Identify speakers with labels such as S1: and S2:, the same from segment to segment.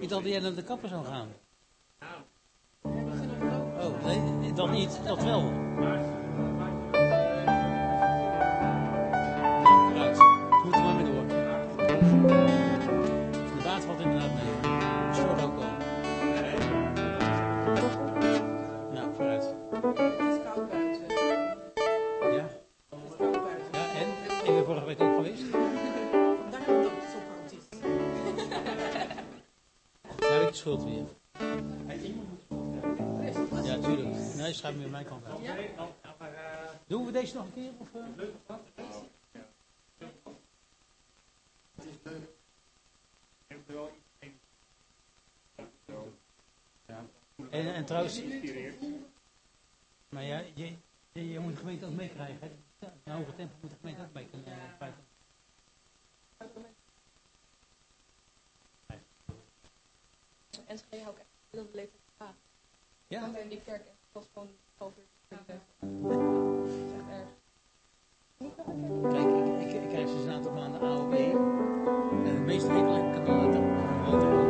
S1: Ik dacht dat jij naar de kapper zou gaan. Oh, nee, dat niet. Dat wel. Nou, vooruit. Moet er maar mee door. De baard valt inderdaad mee. Short ook wel. Nou, vooruit.
S2: Het is koud buiten.
S1: Ja.
S2: Het is koud buiten.
S1: Ja, en? Ik ben vorige week ook geweest.
S2: Vandaar dat het ook zo koud is.
S1: Nou heb ik de schuld weer. Ja, tuurlijk. Nee, schuif meer mijn kant uit.
S2: Ja?
S1: Doen we deze nog een keer? Of, Ja. En trouwens... Maar ja, je moet de gemeente ook meekrijgen. Hè? Een hoge tempo moet de gemeente ook mee kunnen krijgen.
S3: NSG hou ik echt heel de leeftijd aan.
S1: Ja?
S3: Want in die kerk en het was gewoon 12 uur. Dat is echt erg.
S1: Kijk, ik krijg sinds een aantal maanden AOW. En de meeste hekel heb ik al uit.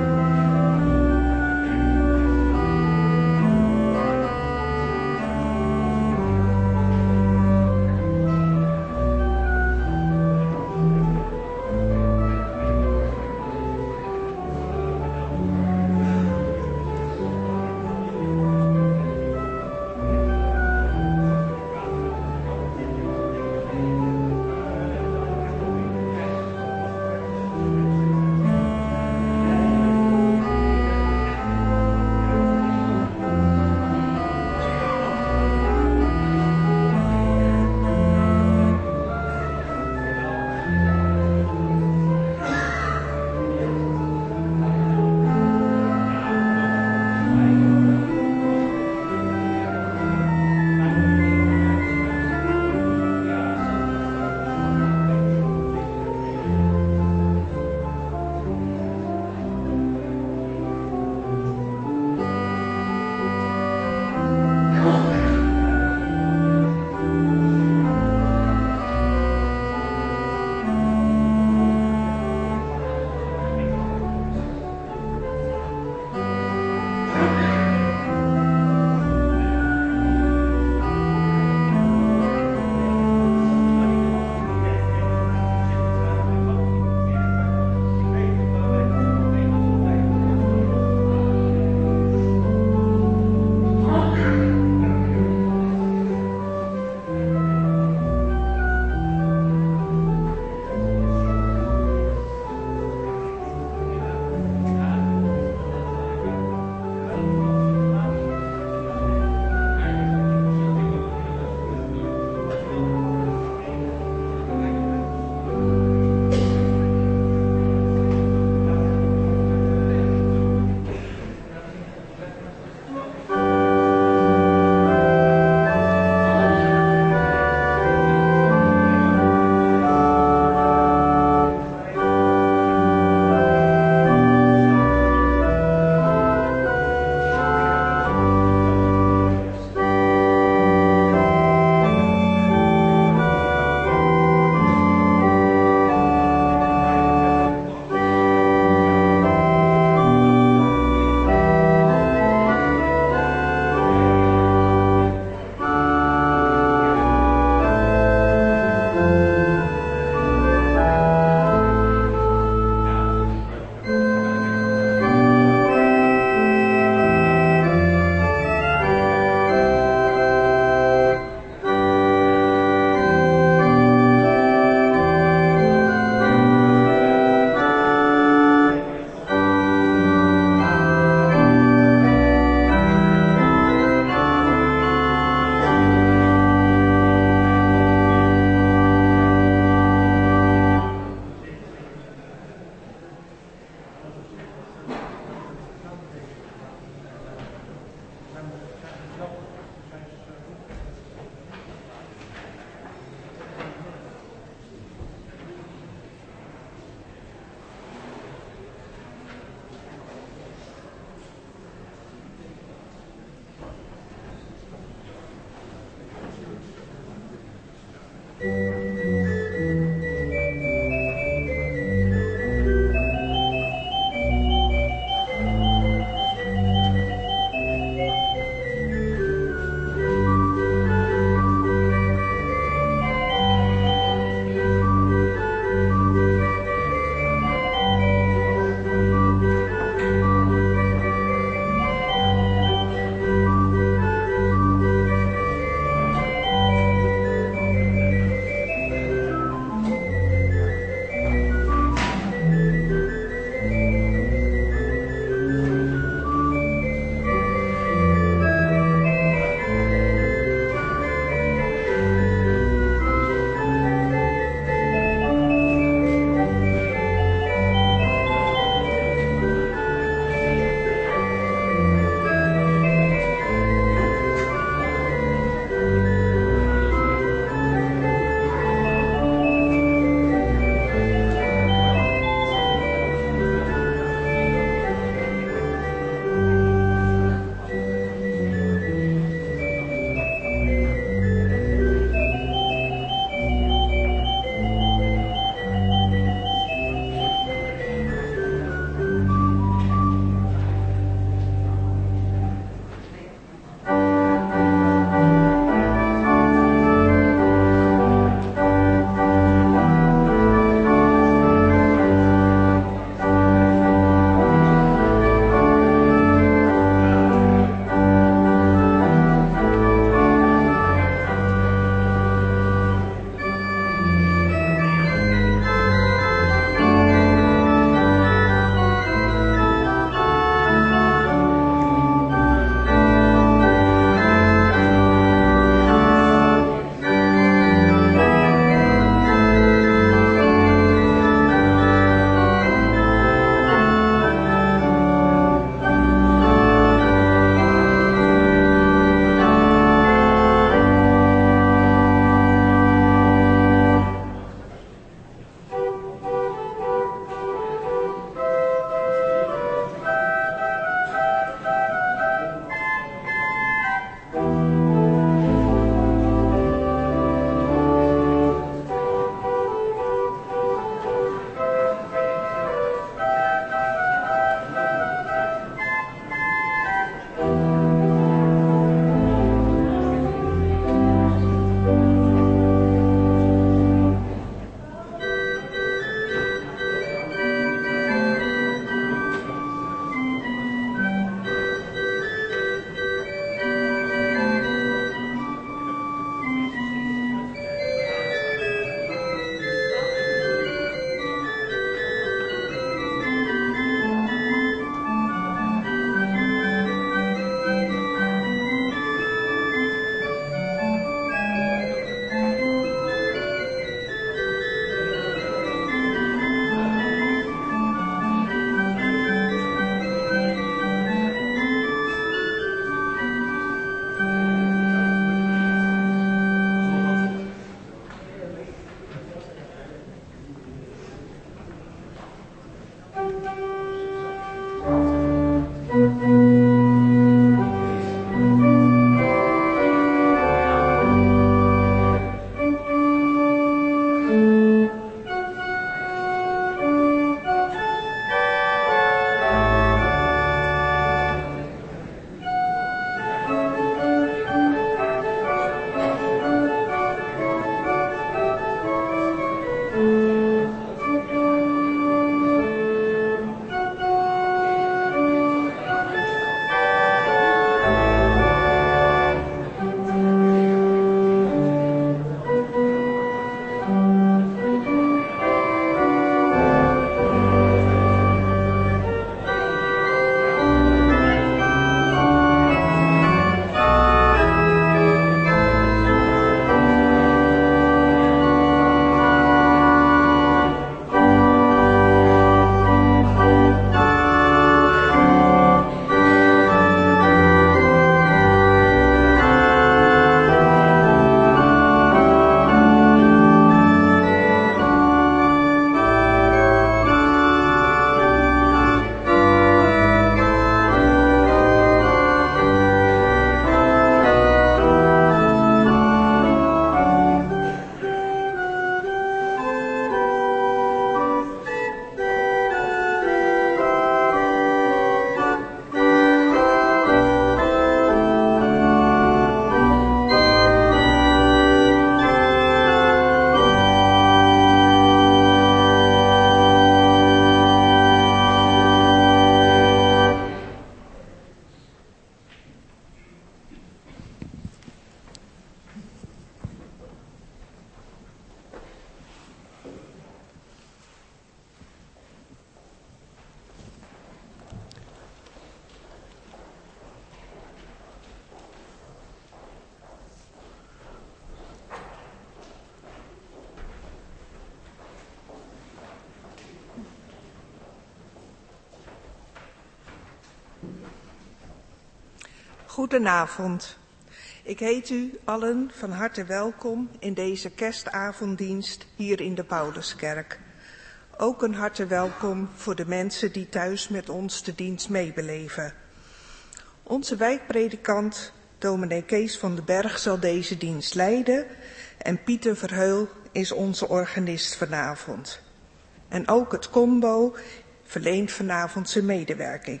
S4: Goedenavond. Ik heet u allen van harte welkom in deze kerstavonddienst hier in de Pauluskerk. Ook een harte welkom voor de mensen die thuis met ons de dienst meebeleven. Onze wijkpredikant, dominee Kees van den Berg, zal deze dienst leiden en Pieter Verheul is onze organist vanavond. En ook het combo verleent vanavond zijn medewerking.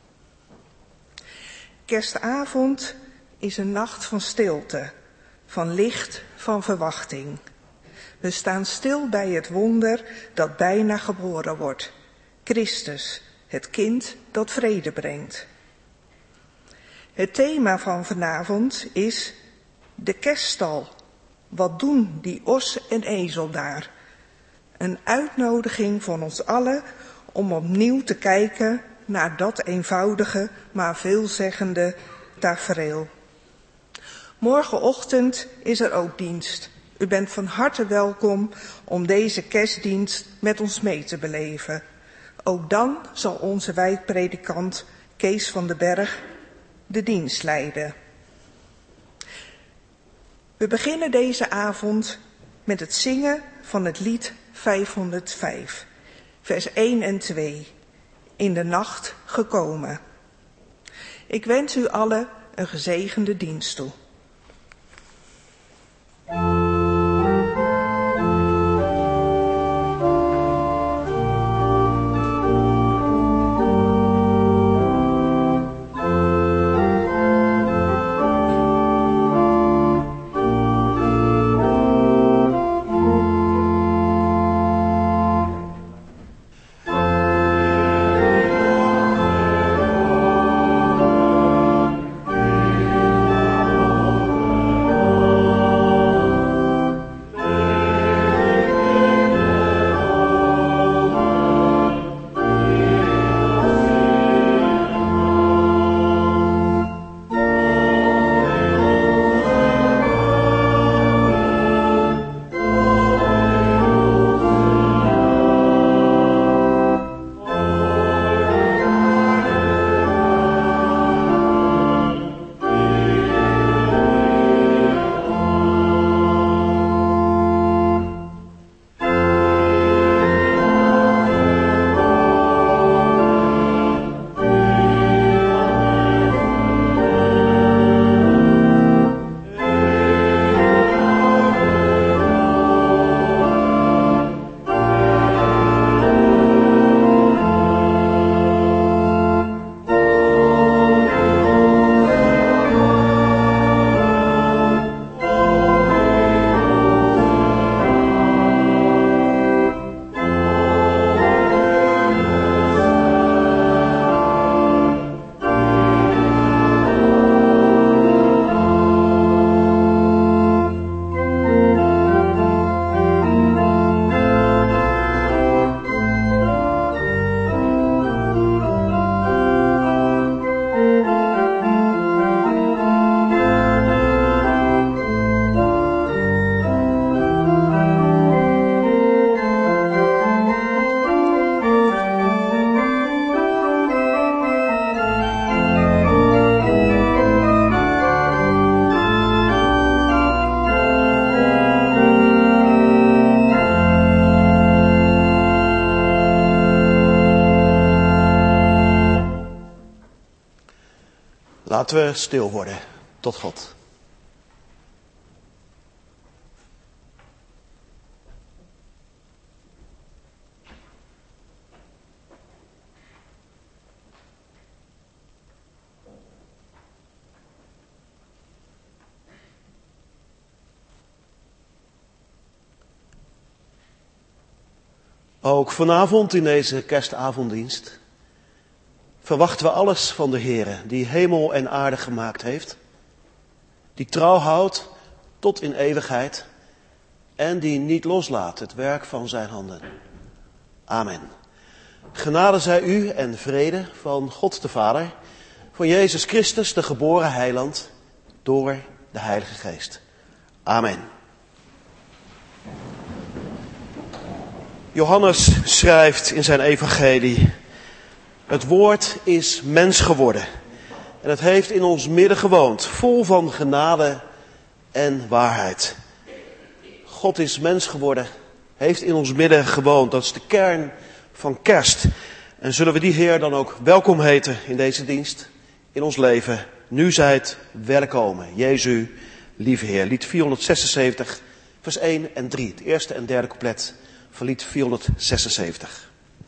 S4: Kerstavond is een nacht van stilte, van licht, van verwachting. We staan stil bij het wonder dat bijna geboren wordt. Christus, het kind dat vrede brengt. Het thema van vanavond is de kerststal. Wat doen die os en ezel daar? Een uitnodiging van ons allen om opnieuw te kijken naar dat eenvoudige, maar veelzeggende tafereel. Morgenochtend is er ook dienst. U bent van harte welkom om deze kerstdienst met ons mee te beleven. Ook dan zal onze wijkpredikant Kees van den Berg de dienst leiden. We beginnen deze avond met het zingen van het lied 505, vers 1 en 2. In de nacht gekomen. Ik wens u allen een gezegende dienst toe.
S5: Laten we stil worden tot God. Ook vanavond in deze kerstavonddienst verwachten we alles van de Heere, die hemel en aarde gemaakt heeft, die trouw houdt tot in eeuwigheid en die niet loslaat het werk van zijn handen. Amen. Genade zij u en vrede van God de Vader, van Jezus Christus, de geboren heiland, door de Heilige Geest. Amen. Johannes schrijft in zijn evangelie: het woord is mens geworden En het heeft in ons midden gewoond, vol van genade en waarheid. God is mens geworden, heeft in ons midden gewoond. Dat is de kern van kerst. En zullen we die Heer dan ook welkom heten in deze dienst, in ons leven. Nu zijt welkom, Jezu, lieve Heer. Lied 476, vers 1 en 3. Het eerste en derde couplet van lied 476.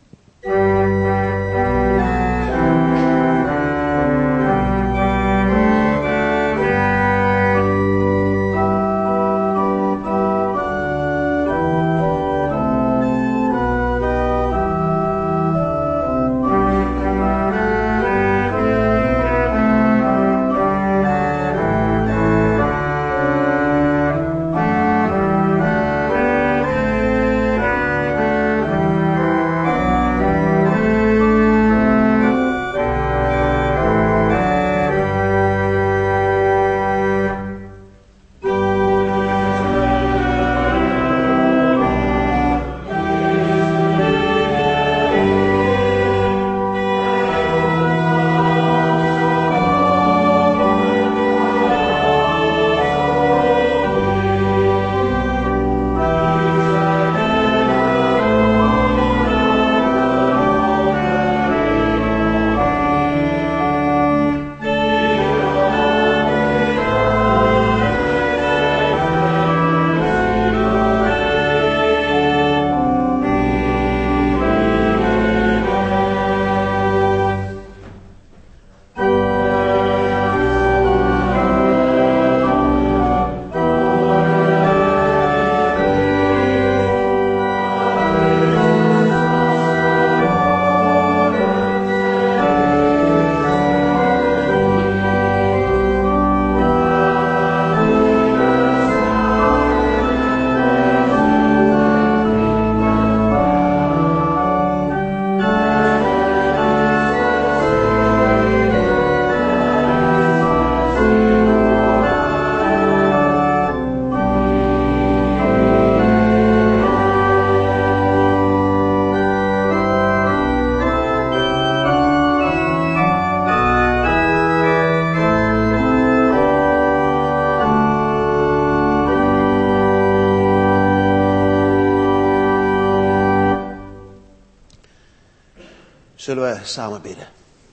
S5: Zullen we samen bidden.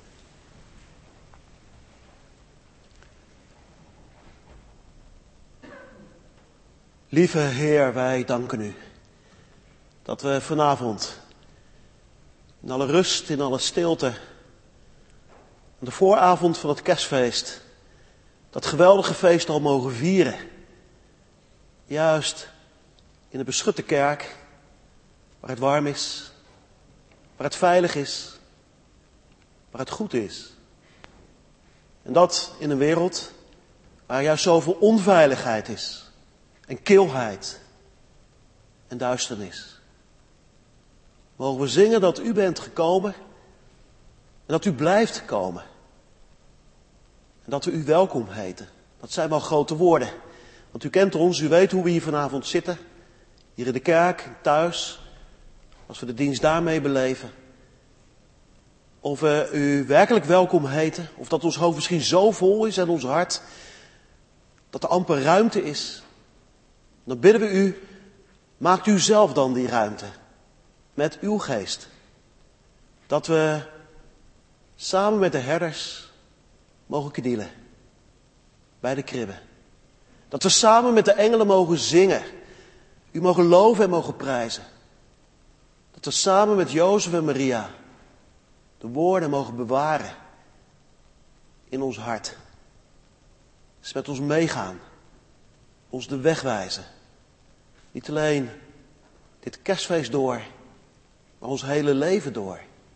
S5: Lieve Heer, wij danken u dat we vanavond in alle rust, in alle stilte, aan de vooravond van het kerstfeest, dat geweldige feest al mogen vieren. Juist in de beschutte kerk, waar het warm is, waar het veilig is, waar het goed is. En dat in een wereld waar juist zoveel onveiligheid is en kilheid en duisternis. Mogen we zingen dat u bent gekomen en dat u blijft komen. En dat we u welkom heten. Dat zijn wel grote woorden. Want u kent ons, u weet hoe we hier vanavond zitten. Hier in de kerk, thuis. Als we de dienst daarmee beleven. Of we u werkelijk welkom heten. Of dat ons hoofd misschien zo vol is en ons hart. Dat er amper ruimte is. Dan bidden we u, maakt u zelf dan die ruimte. Met uw geest. Dat we samen met de herders mogen knielen. Bij de kribben. Dat we samen met de engelen mogen zingen. U mogen loven en mogen prijzen. Dat we samen met Jozef en Maria de woorden mogen bewaren in ons hart. Dus met ons meegaan. Ons de weg wijzen. Niet alleen dit kerstfeest door, maar ons hele leven door.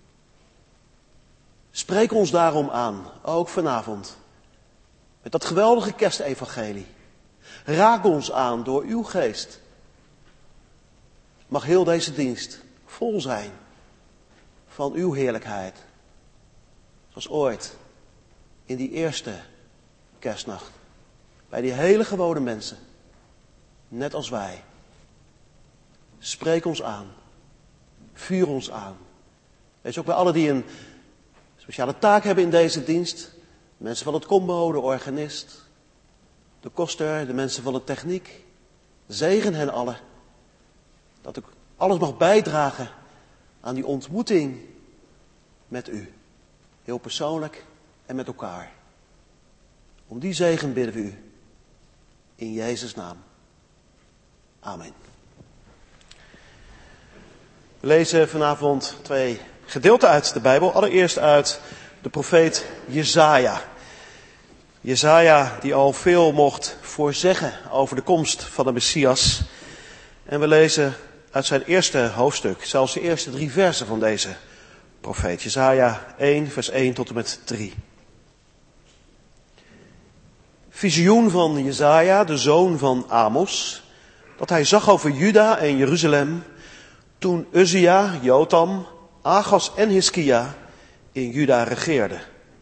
S5: Spreek ons daarom aan, ook vanavond. Met dat geweldige kerstevangelie. Raak ons aan door uw geest. Mag heel deze dienst vol zijn van uw heerlijkheid. Zoals ooit in die eerste kerstnacht. Bij die hele gewone mensen. Net als wij. Spreek ons aan. Vuur ons aan. Wees ook bij allen die een speciale taak hebben in deze dienst. De mensen van het combo, de organist, de koster, de mensen van de techniek. Zegen hen allen. Dat ik alles mag bijdragen aan die ontmoeting met u. Heel persoonlijk en met elkaar. Om die zegen bidden we u. In Jezus' naam. Amen. We lezen vanavond 2 gedeelten uit de Bijbel. Allereerst uit de profeet Jesaja. Jesaja die al veel mocht voorzeggen over de komst van de Messias. En we lezen uit zijn eerste hoofdstuk, zelfs de eerste 3 versen van deze profeet. Jesaja 1, vers 1 tot en met 3. Visioen van Jesaja, de zoon van Amos, dat hij zag over Juda en Jeruzalem, toen Uzia, Jotam, Achaz en Hiskia in Juda regeerden.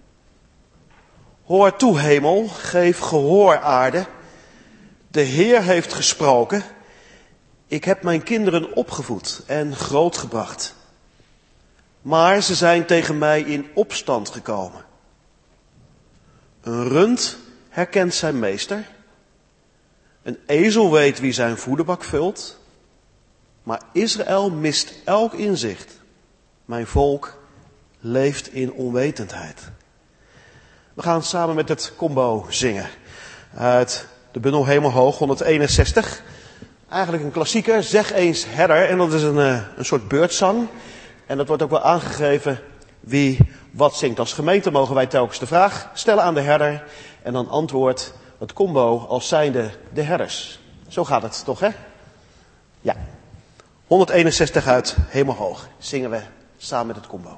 S5: Hoor toe, hemel, geef gehoor, aarde. De Heer heeft gesproken. Ik heb mijn kinderen opgevoed en grootgebracht. Maar ze zijn tegen mij in opstand gekomen. Een rund herkent zijn meester. Een ezel weet wie zijn voederbak vult. Maar Israël mist elk inzicht. Mijn volk leeft in onwetendheid. We gaan samen met het combo zingen. Uit de bundel Hemelhoog 161. Eigenlijk een klassieker. Zeg eens herder. En dat is een soort beurtzang. En dat wordt ook wel aangegeven wie wat zingt. Als gemeente mogen wij telkens de vraag stellen aan de herder. En dan antwoordt het combo als zijnde de herders. Zo gaat het toch, hè? Ja. 161 uit Hemelhoog. Zingen we samen met het combo.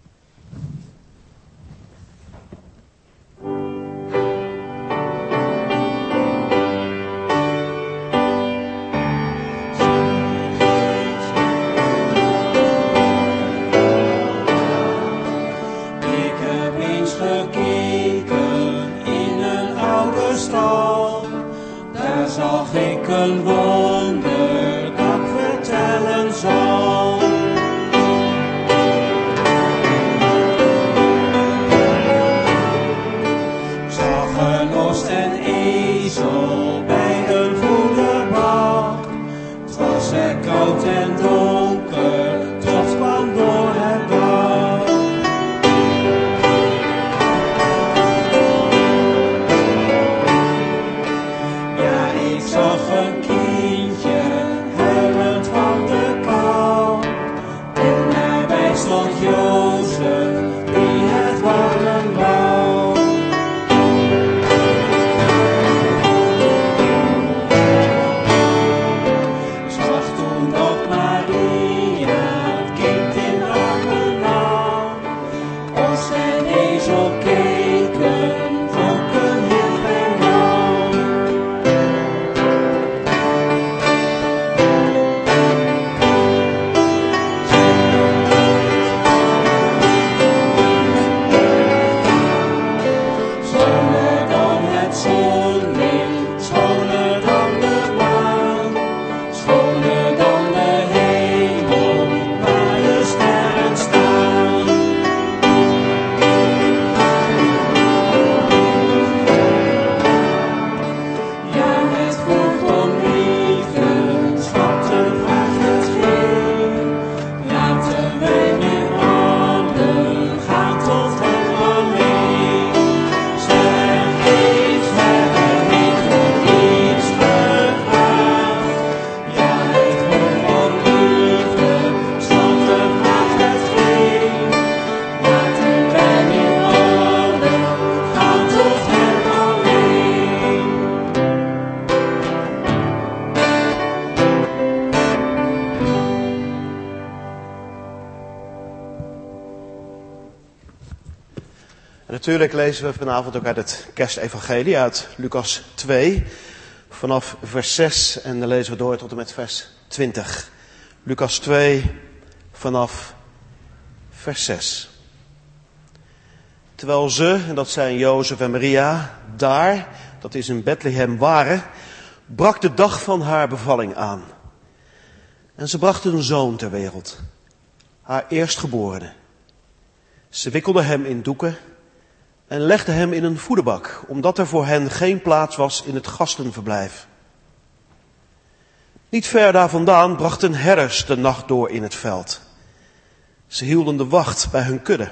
S6: Daar zag ik een wonder dat ik vertellen zal. Zag een os en ezel bij een voederbak. Het was er koud en donker, toch kwam door het dak. Zag een kindje huilend van de kou. En nabij stond Jozef die het warmen wou. Zag toen dat Maria het kind in armen nam. Os en ezel keken, vonken hielp en nam.
S5: Natuurlijk lezen we vanavond ook uit het kerstevangelie, uit Lucas 2, vanaf vers 6 en dan lezen we door tot en met vers 20. Lucas 2, vanaf vers 6. Terwijl ze, en dat zijn Jozef en Maria, daar, dat is in Bethlehem, waren, brak de dag van haar bevalling aan. En ze bracht een zoon ter wereld, haar eerstgeborene. Ze wikkelde hem in doeken en legde hem in een voederbak, omdat er voor hen geen plaats was in het gastenverblijf. Niet ver daar vandaan brachten herders de nacht door in het veld. Ze hielden de wacht bij hun kudde.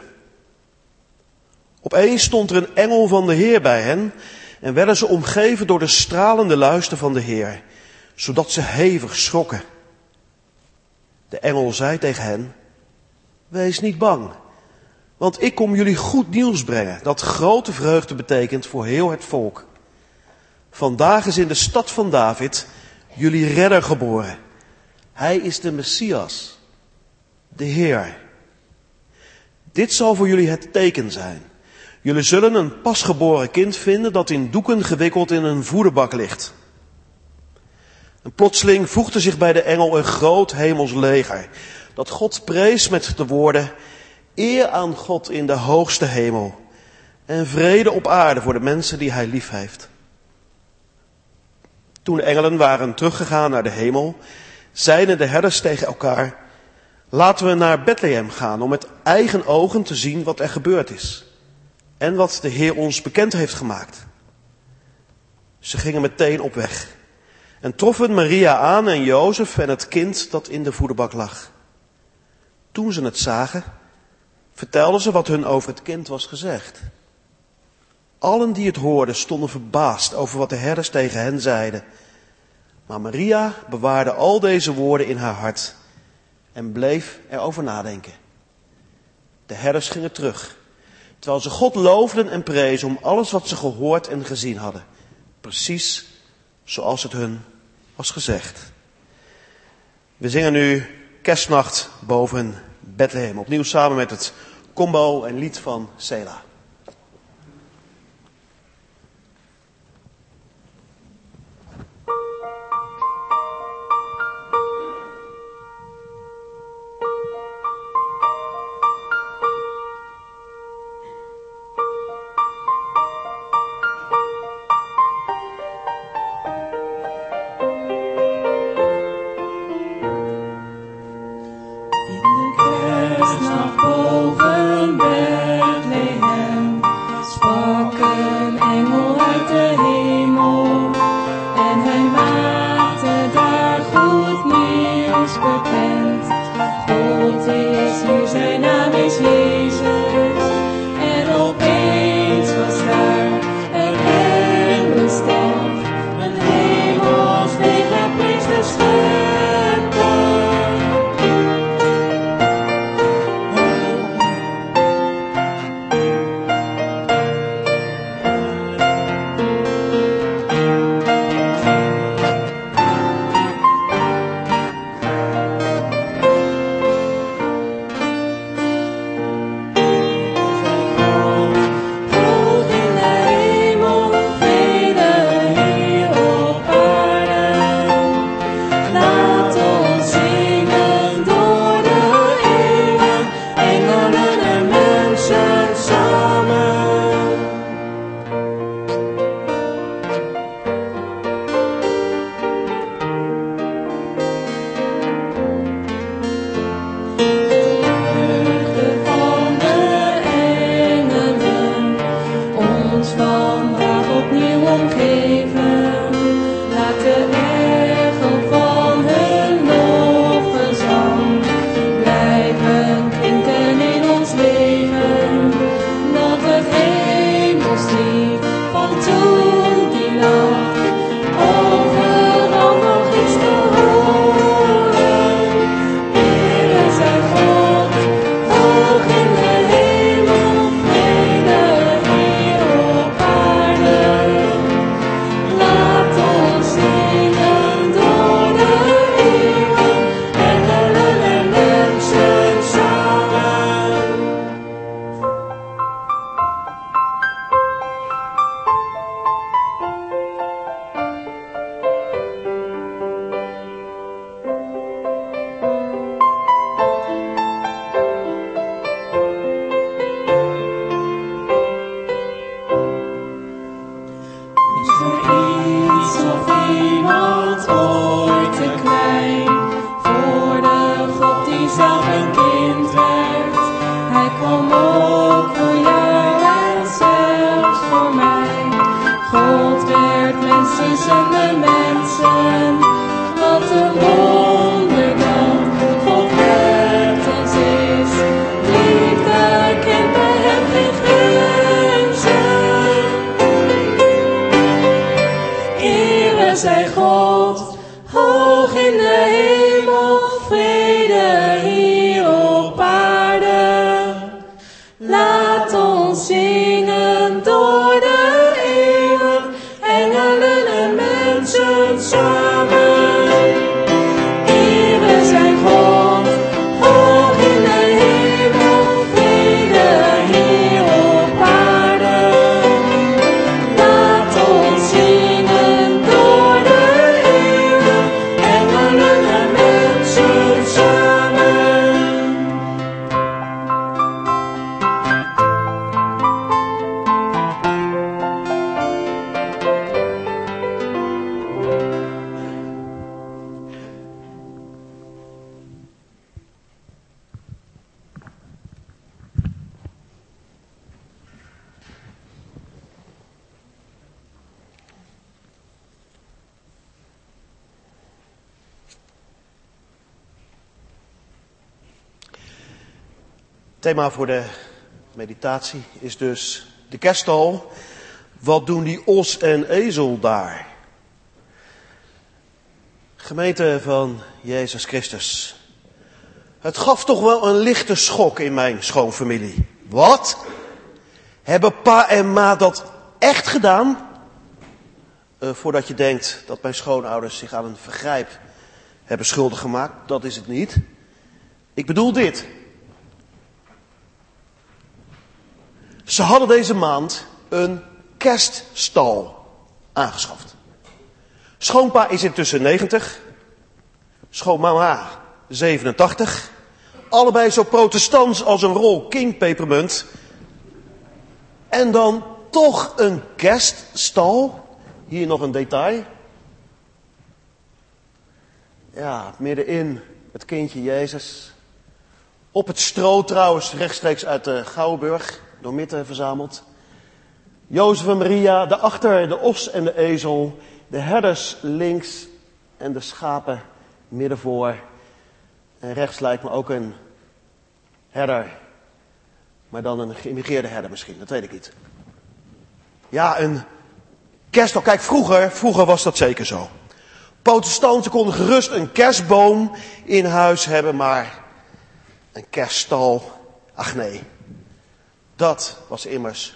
S5: Opeens stond er een engel van de Heer bij hen en werden ze omgeven door de stralende luister van de Heer, zodat ze hevig schrokken. De engel zei tegen hen: wees niet bang, want ik kom jullie goed nieuws brengen, dat grote vreugde betekent voor heel het volk. Vandaag is in de stad van David jullie redder geboren. Hij is de Messias, de Heer. Dit zal voor jullie het teken zijn. Jullie zullen een pasgeboren kind vinden dat in doeken gewikkeld in een voederbak ligt. En plotseling voegde zich bij de engel een groot hemels leger, dat God prees met de woorden: eer aan God in de hoogste hemel en vrede op aarde voor de mensen die hij lief heeft. Toen de engelen waren teruggegaan naar de hemel, zeiden de herders tegen elkaar: laten we naar Bethlehem gaan om met eigen ogen te zien wat er gebeurd is en wat de Heer ons bekend heeft gemaakt. Ze gingen meteen op weg en troffen Maria aan en Jozef en het kind dat in de voederbak lag. Toen ze het zagen, vertelden ze wat hun over het kind was gezegd. Allen die het hoorden stonden verbaasd over wat de herders tegen hen zeiden. Maar Maria bewaarde al deze woorden in haar hart en bleef erover nadenken. De herders gingen terug, terwijl ze God loofden en prezen om alles wat ze gehoord en gezien hadden. Precies zoals het hun was gezegd. We zingen nu Kerstnacht boven Bethlehem. Opnieuw samen met het combo en lied van Sela.
S6: Zelf een kind werd, hij kwam ook voor jou en zei.
S3: tussen de mensen. Wat een wonder dat God met ons is. Liefde kent bij hem geen grenzen. Ere zij God, hoog in de hemel, vrede hier op aarde. Laat ons zingen door de eeuwen, engelen en mensen samen. Ere zij God, hoog in de hemel, vrede hier op aarde. Laat ons zingen door de eeuwen, engelen en mensen samen.
S5: Thema voor de meditatie is dus de kerststal. Wat doen die os en ezel daar? Gemeente van Jezus Christus. Het gaf toch wel een lichte schok in mijn schoonfamilie. Wat? Hebben pa en ma dat echt gedaan? Voordat je denkt dat mijn schoonouders zich aan een vergrijp hebben schuldig gemaakt. Dat is het niet. Ik bedoel dit. Ze hadden deze maand een kerststal aangeschaft. Schoonpa is intussen 90. Schoonmama 87. Allebei zo protestants als een rol King pepermunt. En dan toch een kerststal. Hier nog een detail. Ja, middenin het kindje Jezus. Op het stro trouwens, rechtstreeks uit de Gouwenburg. Door Mitte verzameld. Jozef en Maria, daarachter de os en de ezel. De herders links en de schapen midden voor. En rechts lijkt me ook een herder. Maar dan een geïmmigreerde herder misschien, dat weet ik niet. Ja, een kerststal. Kijk, vroeger was dat zeker zo. Protestanten konden gerust een kerstboom in huis hebben, maar een kerststal, ach nee. Dat was immers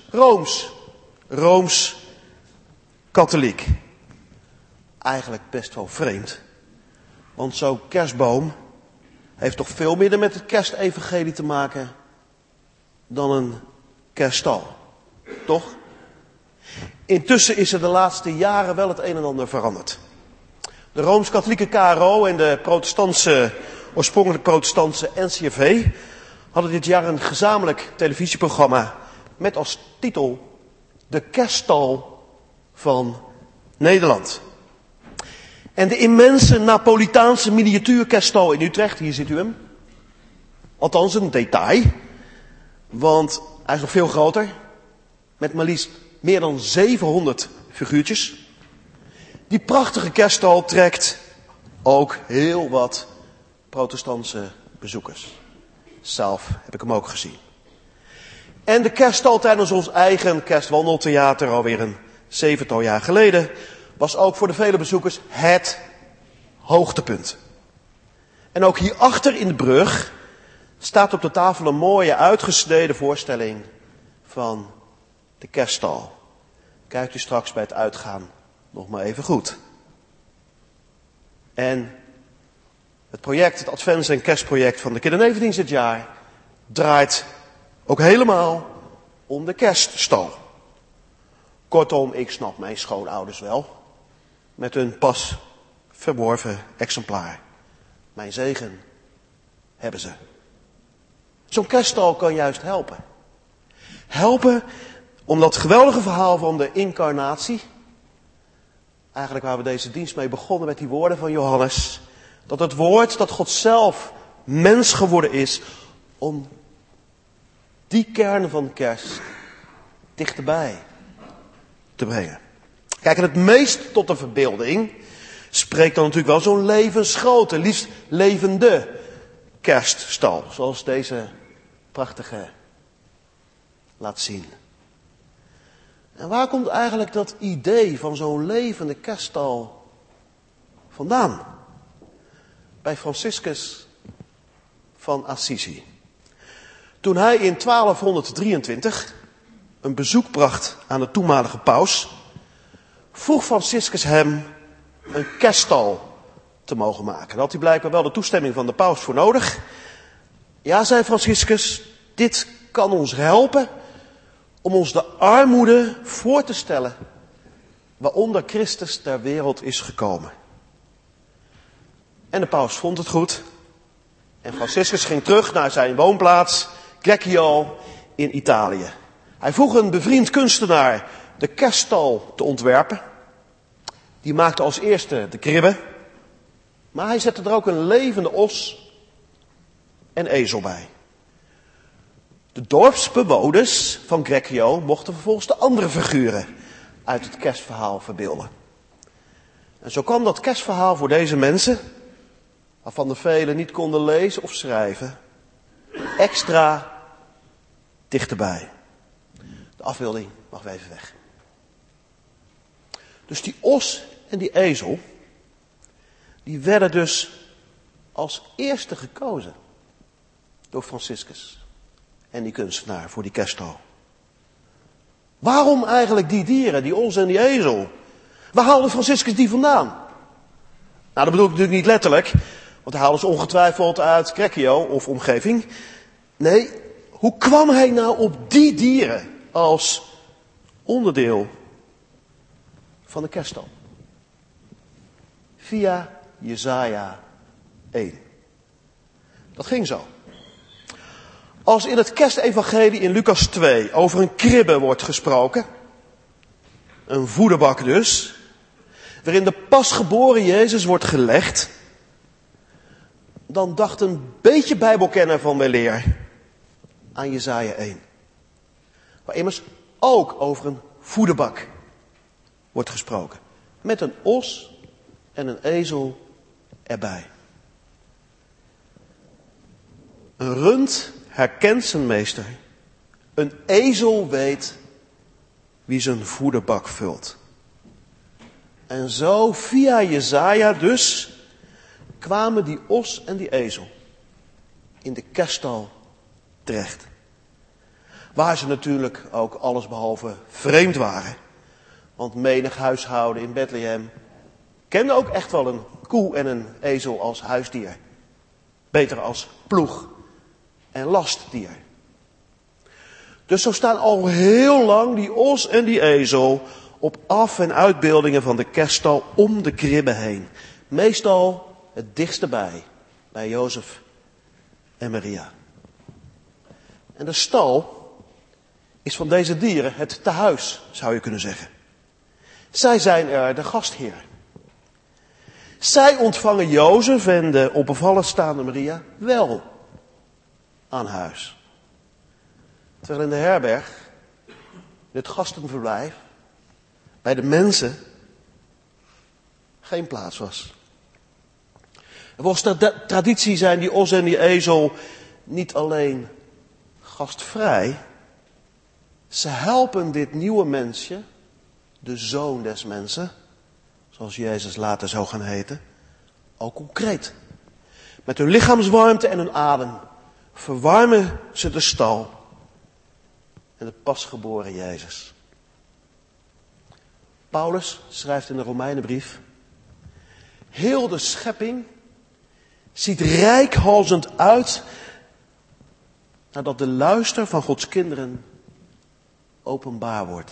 S5: Rooms-katholiek. Eigenlijk best wel vreemd. Want zo'n kerstboom heeft toch veel minder met het kerstevangelie te maken dan een kerststal. Toch? Intussen is er de laatste jaren wel het een en ander veranderd. De Rooms-katholieke KRO en de oorspronkelijk protestantse NCRV hadden dit jaar een gezamenlijk televisieprogramma met als titel De Kerststal van Nederland. En de immense Napolitaanse miniatuurkerststal in Utrecht, hier ziet u hem. Althans een detail, want hij is nog veel groter, met maar liefst meer dan 700 figuurtjes. Die prachtige kerststal trekt ook heel wat protestantse bezoekers. Zelf heb ik hem ook gezien. En de kerststal tijdens ons eigen kerstwandeltheater alweer een 7-tal jaar geleden was ook voor de vele bezoekers het hoogtepunt. En ook hierachter in de brug staat op de tafel een mooie uitgesneden voorstelling van de kerststal. Kijkt u straks bij het uitgaan nog maar even goed. En het project, het Advents- en Kerstproject van de kindernevendienst dit jaar draait ook helemaal om de kerststal. Kortom, ik snap mijn schoonouders wel. Met hun pas verworven exemplaar. Mijn zegen hebben ze. Zo'n kerststal kan juist helpen. Helpen om dat geweldige verhaal van de incarnatie. Eigenlijk waar we deze dienst mee begonnen met die woorden van Johannes. Dat het woord dat God zelf mens geworden is. Om die kern van kerst dichterbij te brengen. Kijk, en het meest tot de verbeelding spreekt dan natuurlijk wel zo'n levensgrote, liefst levende kerststal. Zoals deze prachtige laat zien. En waar komt eigenlijk dat idee van zo'n levende kerststal vandaan? Bij Franciscus van Assisi. Toen hij in 1223 een bezoek bracht aan de toenmalige paus, vroeg Franciscus hem een kerststal te mogen maken. Daar had hij blijkbaar wel de toestemming van de paus voor nodig. Ja, zei Franciscus, dit kan ons helpen om ons de armoede voor te stellen waaronder Christus ter wereld is gekomen. En de paus vond het goed. En Franciscus ging terug naar zijn woonplaats, Greccio in Italië. Hij vroeg een bevriend kunstenaar de kerststal te ontwerpen. Die maakte als eerste de kribbe. Maar hij zette er ook een levende os en ezel bij. De dorpsbewoners van Greccio mochten vervolgens de andere figuren uit het kerstverhaal verbeelden. En zo kwam dat kerstverhaal voor deze mensen, waarvan de velen niet konden lezen of schrijven, extra dichterbij. De afbeelding mag weer even weg. Dus die os en die ezel, die werden dus als eerste gekozen door Franciscus en die kunstenaar voor die kerststal. Waarom eigenlijk die dieren, die os en die ezel? Waar haalde Franciscus die vandaan? Nou, dat bedoel ik natuurlijk niet letterlijk, want hij haalde ze ongetwijfeld uit Greccio of omgeving. Nee, hoe kwam hij nou op die dieren als onderdeel van de kerststal? Via Jesaja 1. Dat ging zo. Als in het kerstevangelie in Lucas 2 over een kribbe wordt gesproken, een voederbak dus, waarin de pasgeboren Jezus wordt gelegd, dan dacht een beetje bijbelkenner van weleer aan Jesaja 1. Waar immers ook over een voederbak wordt gesproken. Met een os en een ezel erbij. Een rund herkent zijn meester. Een ezel weet wie zijn voederbak vult. En zo via Jesaja dus kwamen die os en die ezel in de kerststal terecht. Waar ze natuurlijk ook allesbehalve vreemd waren. Want menig huishouden in Bethlehem kende ook echt wel een koe en een ezel als huisdier. Beter als ploeg en lastdier. Dus zo staan al heel lang die os en die ezel op af- en uitbeeldingen van de kerststal om de kribbe heen. Meestal het dichtste bij Jozef en Maria. En de stal is van deze dieren het tehuis, zou je kunnen zeggen. Zij zijn er de gastheer. Zij ontvangen Jozef en de op bevallen staande Maria wel aan huis. Terwijl in de herberg, in het gastenverblijf, bij de mensen geen plaats was. En volgens de traditie zijn die os en die ezel niet alleen gastvrij. Ze helpen dit nieuwe mensje, de zoon des mensen, zoals Jezus later zou gaan heten, ook concreet. Met hun lichaamswarmte en hun adem verwarmen ze de stal en de pasgeboren Jezus. Paulus schrijft in de Romeinenbrief: heel de schepping ziet reikhalzend uit nadat de luister van Gods kinderen openbaar wordt.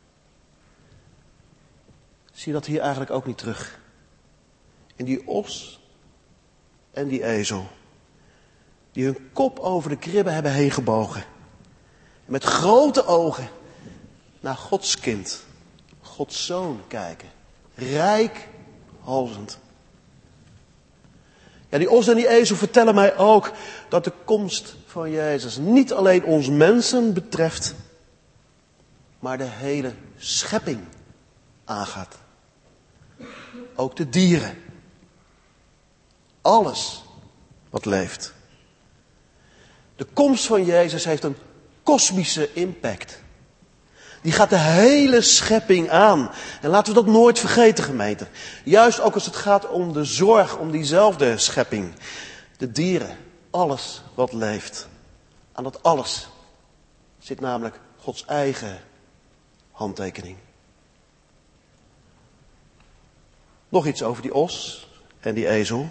S5: Zie je dat hier eigenlijk ook niet terug? In die os en die ezel, die hun kop over de kribbe hebben heen gebogen. En met grote ogen naar Gods kind, Gods zoon kijken. Reikhalzend. Ja, die os en die ezel vertellen mij ook dat de komst van Jezus niet alleen ons mensen betreft, maar de hele schepping aangaat. Ook de dieren. Alles wat leeft. De komst van Jezus heeft een kosmische impact. Die gaat de hele schepping aan. En laten we dat nooit vergeten, gemeente. Juist ook als het gaat om de zorg om diezelfde schepping. De dieren, alles wat leeft. Aan dat alles zit namelijk Gods eigen handtekening. Nog iets over die os en die ezel.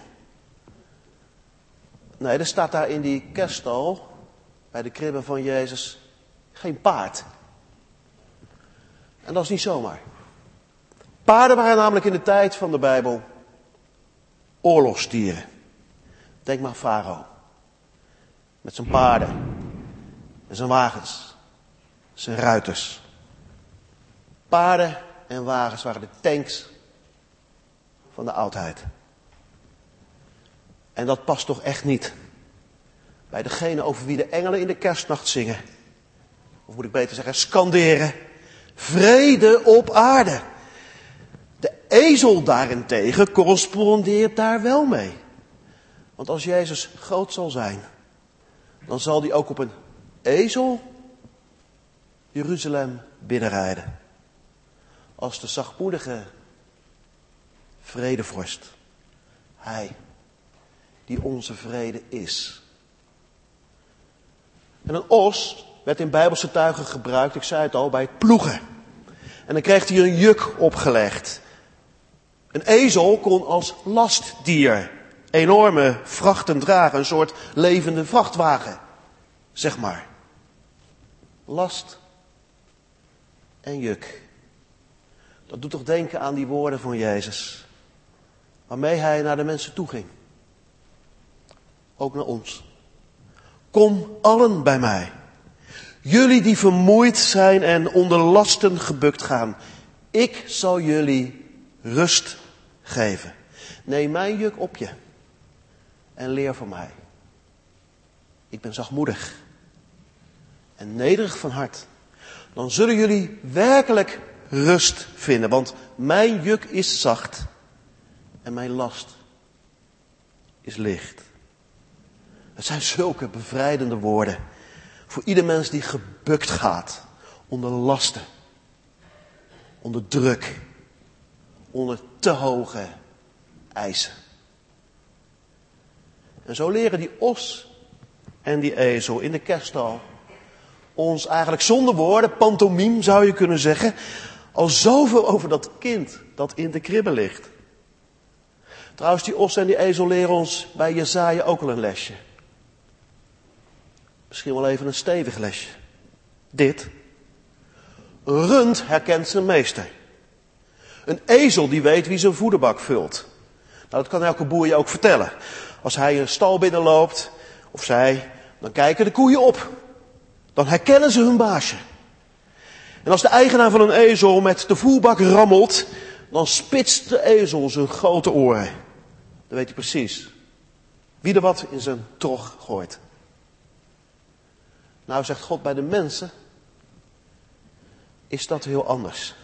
S5: Nee, er staat daar in die kerststal, bij de kribbe van Jezus, geen paard. En dat is niet zomaar. Paarden waren namelijk in de tijd van de Bijbel oorlogsdieren. Denk maar Farao. Met zijn paarden. En zijn wagens. Zijn ruiters. Paarden en wagens waren de tanks van de oudheid. En dat past toch echt niet bij degene over wie de engelen in de kerstnacht zingen. Of moet ik beter zeggen, skanderen. Vrede op aarde. De ezel daarentegen correspondeert daar wel mee. Want als Jezus groot zal zijn, dan zal hij ook op een ezel Jeruzalem binnenrijden. Als de zachtmoedige vredevorst. Hij die onze vrede is. En een os werd in Bijbelse tuigen gebruikt, ik zei het al, bij het ploegen. En dan kreeg hij een juk opgelegd. Een ezel kon als lastdier enorme vrachten dragen, een soort levende vrachtwagen, zeg maar. Last en juk. Dat doet toch denken aan die woorden van Jezus, waarmee hij naar de mensen toe ging. Ook naar ons. Kom allen bij mij. Jullie die vermoeid zijn en onder lasten gebukt gaan. Ik zal jullie rust geven. Neem mijn juk op je. En leer van mij. Ik ben zachtmoedig. En nederig van hart. Dan zullen jullie werkelijk rust vinden. Want mijn juk is zacht. En mijn last is licht. Het zijn zulke bevrijdende woorden. Voor ieder mens die gebukt gaat. Onder lasten. Onder druk. Onder te hoge eisen. En zo leren die os en die ezel in de kerststal ons eigenlijk zonder woorden, pantomime zou je kunnen zeggen, al zoveel over dat kind dat in de kribbe ligt. Trouwens, die os en die ezel leren ons bij Jesaja ook al een lesje. Misschien wel even een stevig lesje. Dit. Een rund herkent zijn meester. Een ezel die weet wie zijn voederbak vult. Nou, dat kan elke boer je ook vertellen. Als hij een stal binnenloopt, of zij, dan kijken de koeien op. Dan herkennen ze hun baasje. En als de eigenaar van een ezel met de voerbak rammelt, dan spitst de ezel zijn grote oren. Dan weet hij precies wie er wat in zijn trog gooit. Nou, zegt God, bij de mensen is dat heel anders.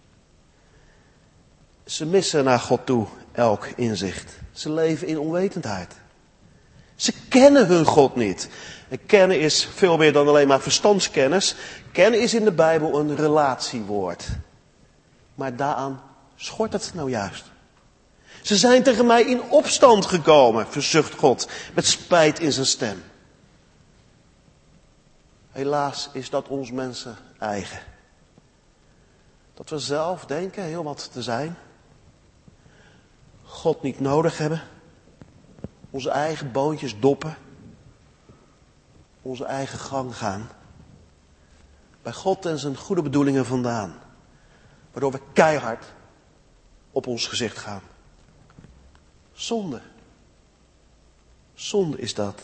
S5: Ze missen naar God toe elk inzicht. Ze leven in onwetendheid. Ze kennen hun God niet. En kennen is veel meer dan alleen maar verstandskennis. Kennen is in de Bijbel een relatiewoord. Maar daaraan schort het nou juist. Ze zijn tegen mij in opstand gekomen, verzucht God, met spijt in zijn stem. Helaas is dat ons mensen eigen. Dat we zelf denken heel wat te zijn. God niet nodig hebben. Onze eigen boontjes doppen. Onze eigen gang gaan. Bij God en zijn goede bedoelingen vandaan. Waardoor we keihard op ons gezicht gaan. Zonde. Zonde is dat.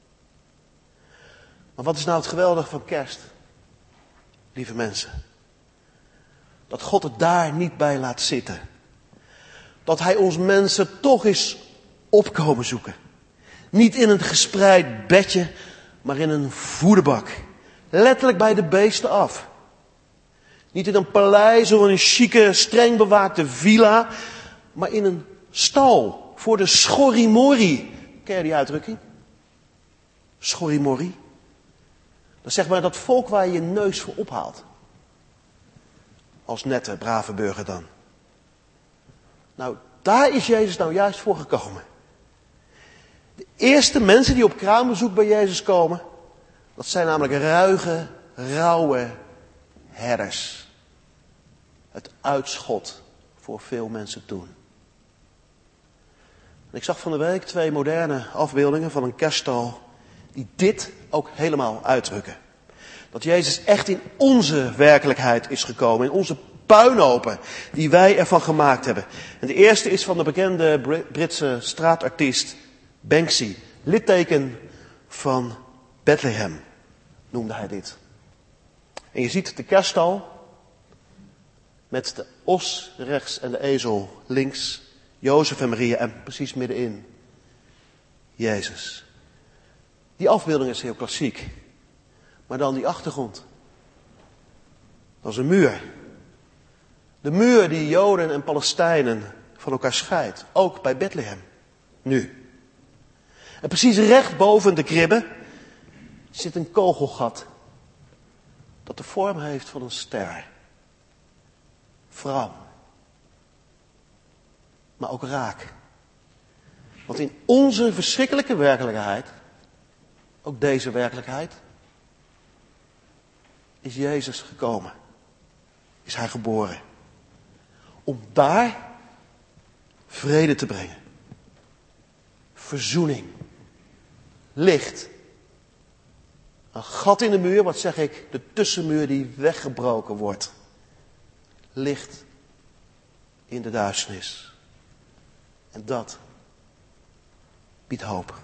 S5: Maar wat is nou het geweldige van kerst? Lieve mensen. Dat God het daar niet bij laat zitten. Dat hij ons mensen toch eens opkomen zoeken. Niet in een gespreid bedje, maar in een voederbak. Letterlijk bij de beesten af. Niet in een paleis of een chique, streng bewaakte villa, maar in een stal voor de schorrimorri. Ken je die uitdrukking? Schorrimorri. Dat is zeg maar dat volk waar je je neus voor ophaalt. Als nette, brave burger dan. Nou, daar is Jezus nou juist voor gekomen. De eerste mensen die op kraambezoek bij Jezus komen, dat zijn namelijk ruige, rauwe herders. Het uitschot voor veel mensen toen. En ik zag van de week 2 moderne afbeeldingen van een kerststal die dit ook helemaal uitdrukken. Dat Jezus echt in onze werkelijkheid is gekomen, in onze puinhopen die wij ervan gemaakt hebben. En de eerste is van de bekende Britse straatartiest Banksy, litteken van Bethlehem, noemde hij dit. En je ziet de kerststal met de os rechts en de ezel links, Jozef en Maria en precies middenin Jezus. Die afbeelding is heel klassiek, maar dan die achtergrond. Dat is een muur. De muur die Joden en Palestijnen van elkaar scheidt, ook bij Bethlehem, nu. En precies recht boven de kribbe zit een kogelgat dat de vorm heeft van een ster. Vrouw. Maar ook raak. Want in onze verschrikkelijke werkelijkheid, ook deze werkelijkheid, is Jezus gekomen. Is hij geboren. Om daar vrede te brengen. Verzoening. Licht. Een gat in de muur, wat zeg ik, de tussenmuur die weggebroken wordt. Licht in de duisternis. En dat biedt hoop.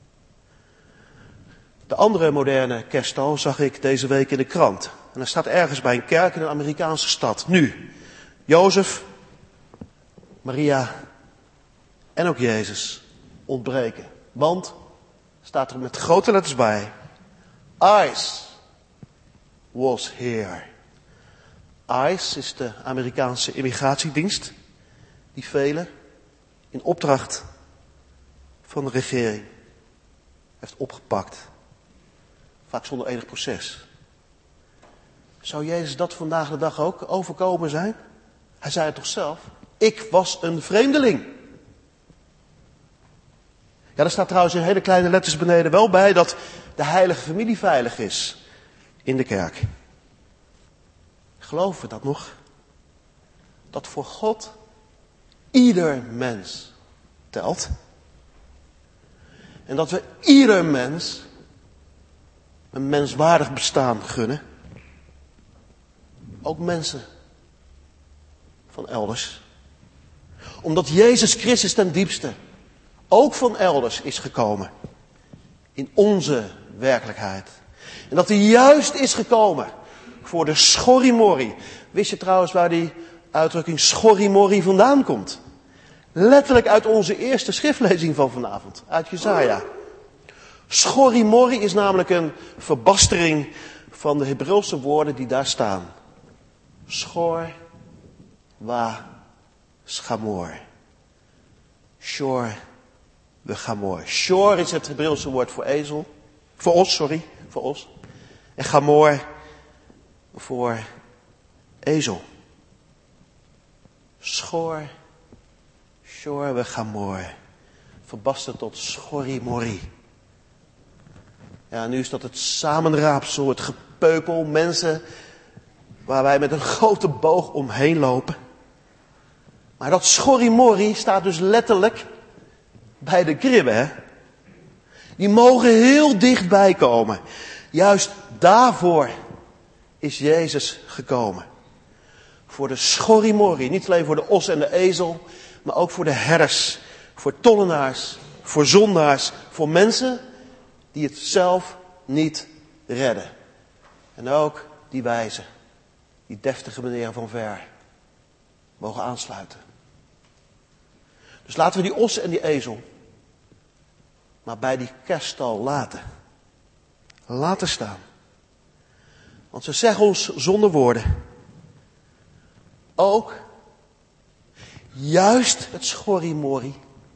S5: De andere moderne kerststal zag ik deze week in de krant. En er staat ergens bij een kerk in een Amerikaanse stad. Nu, Jozef, Maria en ook Jezus ontbreken. Want, staat er met grote letters bij, ICE was here. ICE is de Amerikaanse immigratiedienst die velen in opdracht van de regering heeft opgepakt. Vaak zonder enig proces. Zou Jezus dat vandaag de dag ook overkomen zijn? Hij zei het toch zelf? Ik was een vreemdeling. Ja, er staat trouwens in hele kleine letters beneden wel bij dat de heilige familie veilig is in de kerk. Geloven we dat nog? Dat voor God ieder mens telt. En dat we ieder mens een menswaardig bestaan gunnen. Ook mensen van elders. Omdat Jezus Christus ten diepste ook van elders is gekomen. In onze werkelijkheid. En dat hij juist is gekomen voor de schorrimorri. Wist je trouwens waar die uitdrukking schorrimorri vandaan komt? Letterlijk uit onze eerste schriftlezing van vanavond. Uit Jesaja. Schorrimorri is namelijk een verbastering van de Hebreeuwse woorden die daar staan. Schor, wa, schamor. Shor, we gamor. Shor is het Hebreeuwse woord voor ezel. Voor os. En gamor voor ezel. Schor, shor, we gamor. Verbasterd tot schorrimorri. Ja, nu is dat het samenraapsel, het gepeupel, mensen waar wij met een grote boog omheen lopen. Maar dat schorrimorri staat dus letterlijk bij de kribbe, hè. Die mogen heel dichtbij komen. Juist daarvoor is Jezus gekomen. Voor de schorrimorri, niet alleen voor de os en de ezel, maar ook voor de herders, voor tollenaars, voor zondaars, voor mensen die het zelf niet redden. En ook die wijze, die deftige meneer van ver, mogen aansluiten. Dus laten we die os en die ezel maar bij die kerststal laten staan. Want ze zeggen ons zonder woorden, ook juist het schorrimorrie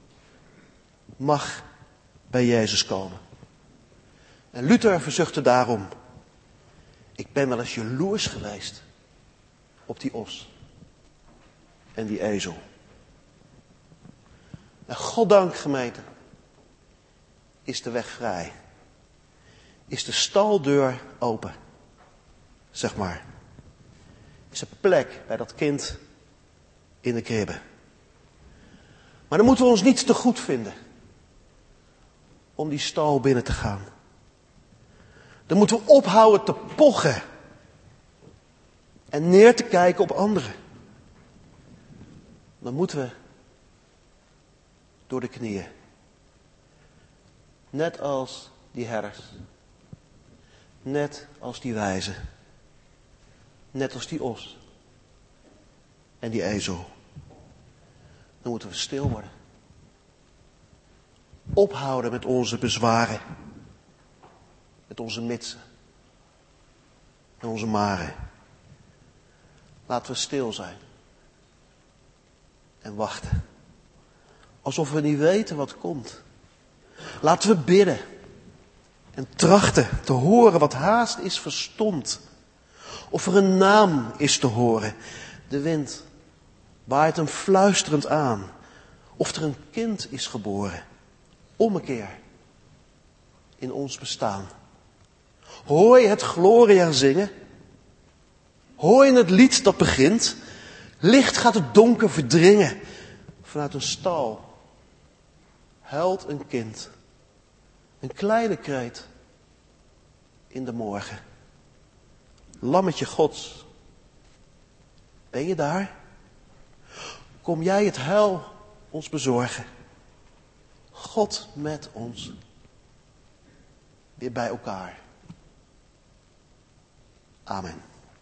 S5: mag bij Jezus komen. En Luther verzuchtte daarom: ik ben wel eens jaloers geweest op die os en die ezel. En goddank, gemeente, is de weg vrij. Is de staldeur open, zeg maar. Is er plek bij dat kind in de kribbe. Maar dan moeten we ons niet te goed vinden om die stal binnen te gaan. Dan moeten we ophouden te pochen en neer te kijken op anderen. Dan moeten we door de knieën. Net als die herders. Net als die wijzen. Net als die os. En die ezel. Dan moeten we stil worden. Ophouden met onze bezwaren. Met onze mitsen. En onze maren. Laten we stil zijn. En wachten. Alsof we niet weten wat komt. Laten we bidden. En trachten te horen wat haast is verstomd. Of er een naam is te horen. De wind waait hem fluisterend aan. Of er een kind is geboren. Ommekeer in ons bestaan. Hoor je het Gloria zingen? Hoor je het lied dat begint? Licht gaat het donker verdringen. Vanuit een stal huilt een kind. Een kleine kreet in de morgen. Lammetje Gods, ben je daar? Kom jij het heil ons bezorgen? God met ons, weer bij elkaar. Amen.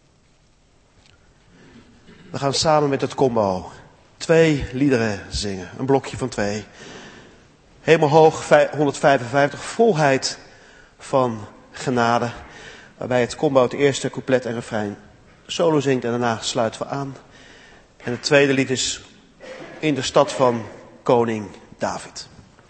S5: We gaan samen met het combo 2 liederen zingen, een blokje van 2. Hemelhoog 155, volheid van genade. Waarbij het combo het eerste couplet en refrein solo zingt en daarna sluiten we aan. En het tweede lied is In de stad van koning David.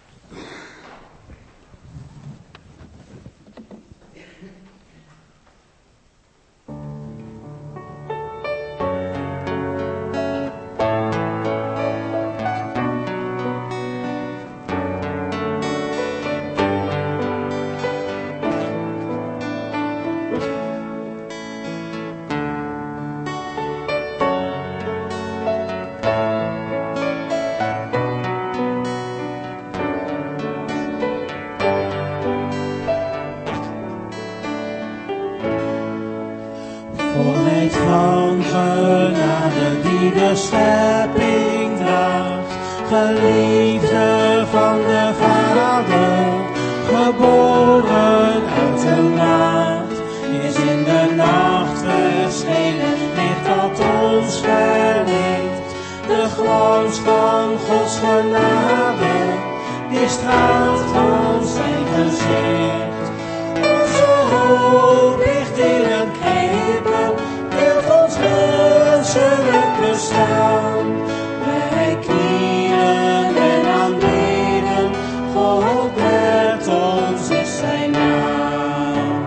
S6: Volheid van genade die de schepping draagt, geliefde van de Vader, geboren uit de maagd, is in de nacht verschenen, licht dat ons verlicht. De glans van Gods genade, die straalt van zijn gezicht. Onze hoop ligt in een kribbe, deelt ons menselijk bestaan. Wij knielen en aanbidden, God met ons is zijn naam.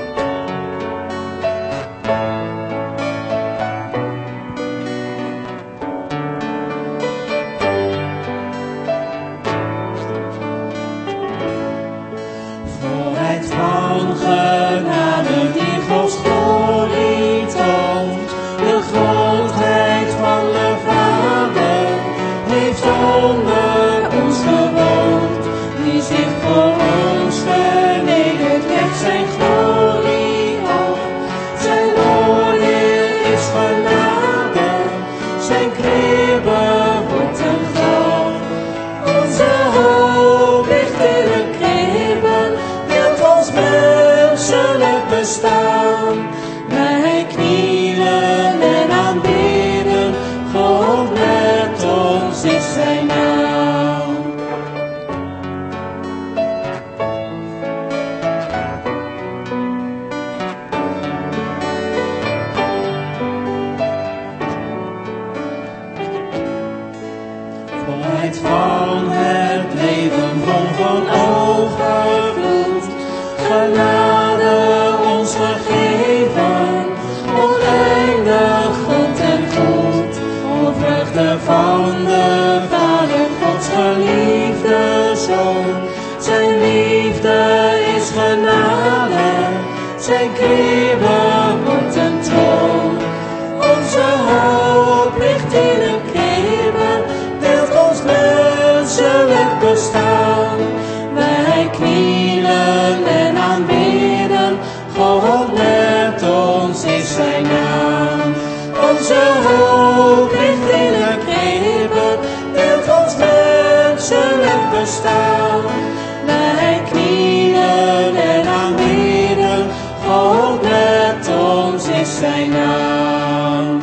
S6: Volheid van genade die Gods glorie toont, de grootheid van de Vader.
S3: bestaan. Wij knielen en aanbidden, God met ons is zijn naam.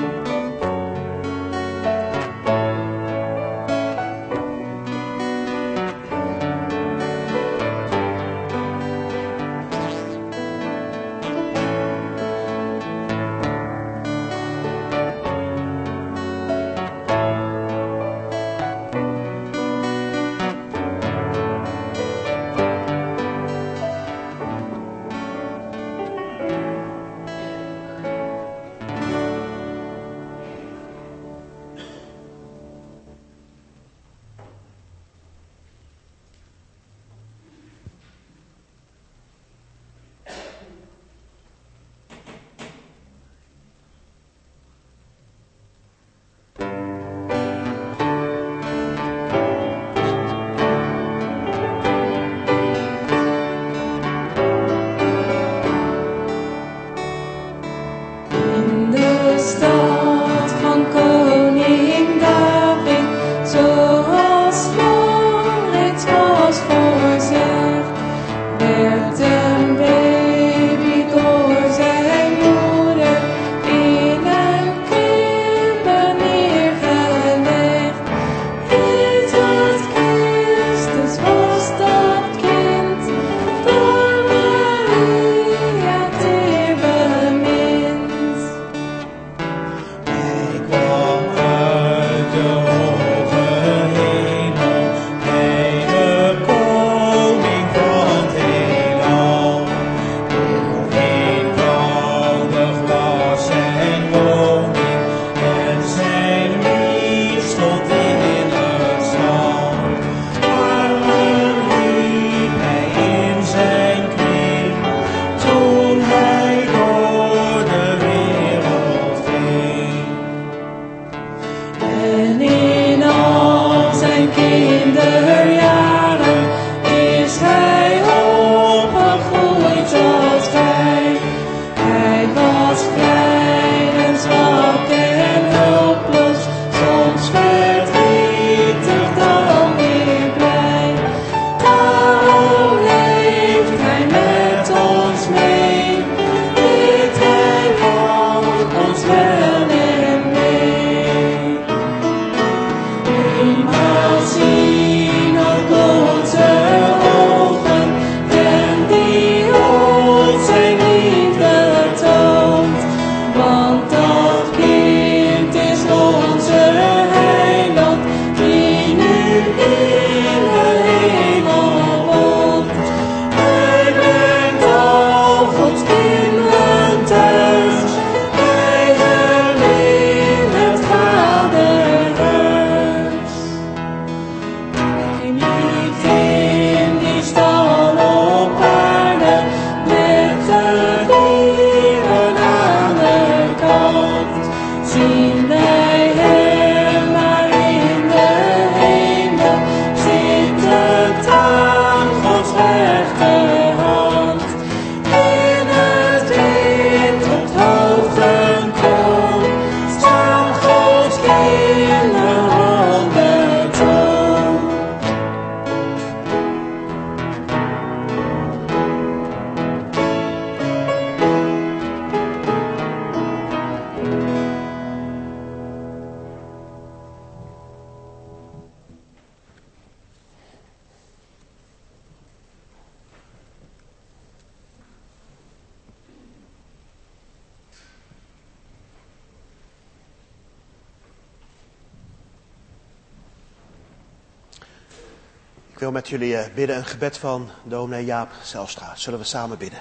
S5: Ik wil met jullie bidden een gebed van dominee Jaap Zijlstra. Zullen we samen bidden?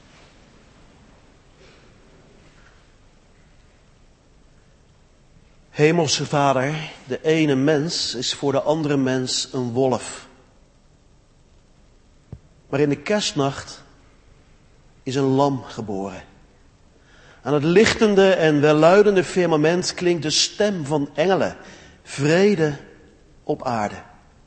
S5: Hemelse Vader, de ene mens is voor de andere mens een wolf. Maar in de kerstnacht is een lam geboren. Aan het lichtende en welluidende firmament klinkt de stem van engelen. Vrede op aarde.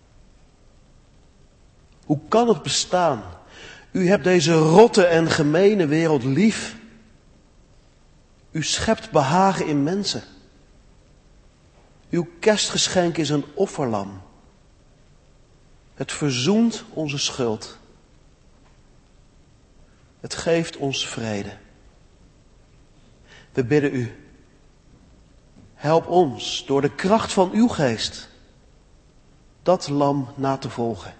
S5: Hoe kan het bestaan? U hebt deze rotte en gemene wereld lief. U schept behagen in mensen. Uw kerstgeschenk is een offerlam. Het verzoent onze schuld. Het geeft ons vrede. We bidden u, help ons door de kracht van uw geest dat lam na te volgen.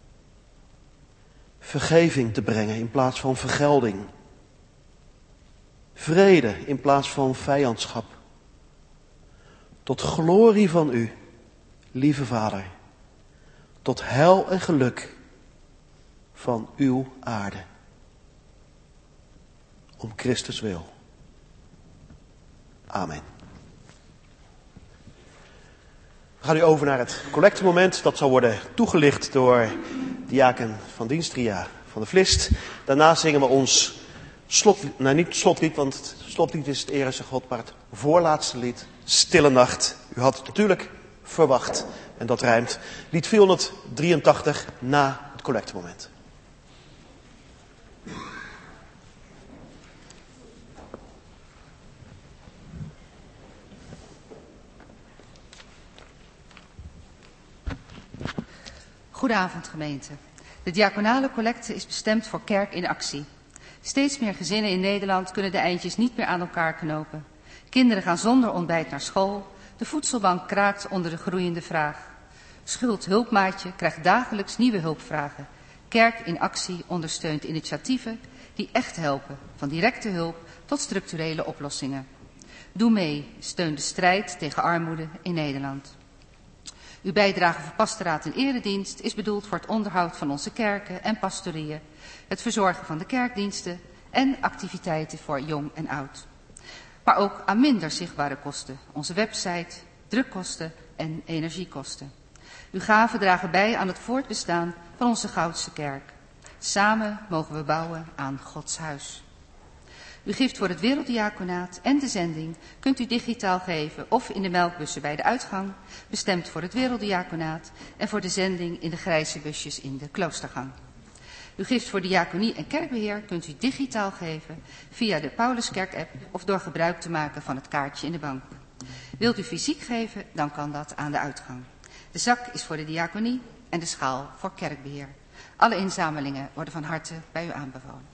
S5: Vergeving te brengen in plaats van vergelding. Vrede in plaats van vijandschap. Tot glorie van u, lieve Vader. Tot heil en geluk van uw aarde. Om Christus wil. Amen. We gaan nu over naar het collectemoment. Dat zal worden toegelicht door diaken van Dienstria van de Vlist. Daarna zingen we ons niet slotlied, want het slotlied is het Ere God, maar het voorlaatste lied, Stille Nacht. U had het natuurlijk verwacht en dat rijmt. Lied 483 na het collectemoment.
S7: Goedenavond gemeente. De diaconale collecte is bestemd voor Kerk in Actie. Steeds meer gezinnen in Nederland kunnen de eindjes niet meer aan elkaar knopen. Kinderen gaan zonder ontbijt naar school. De voedselbank kraakt onder de groeiende vraag. Schuld-hulpmaatje krijgt dagelijks nieuwe hulpvragen. Kerk in Actie ondersteunt initiatieven die echt helpen. Van directe hulp tot structurele oplossingen. Doe mee, steun de strijd tegen armoede in Nederland. Uw bijdrage voor pastoraat en eredienst is bedoeld voor het onderhoud van onze kerken en pastorieën, het verzorgen van de kerkdiensten en activiteiten voor jong en oud. Maar ook aan minder zichtbare kosten, onze website, drukkosten en energiekosten. Uw gaven dragen bij aan het voortbestaan van onze Goudse kerk. Samen mogen we bouwen aan Gods huis. Uw gift voor het werelddiaconaat en de zending kunt u digitaal geven of in de melkbussen bij de uitgang, bestemd voor het werelddiaconaat en voor de zending in de grijze busjes in de kloostergang. Uw gift voor diaconie en kerkbeheer kunt u digitaal geven via de Pauluskerk-app of door gebruik te maken van het kaartje in de bank. Wilt u fysiek geven, dan kan dat aan de uitgang. De zak is voor de diaconie en de schaal voor kerkbeheer. Alle inzamelingen worden van harte bij u aanbevolen.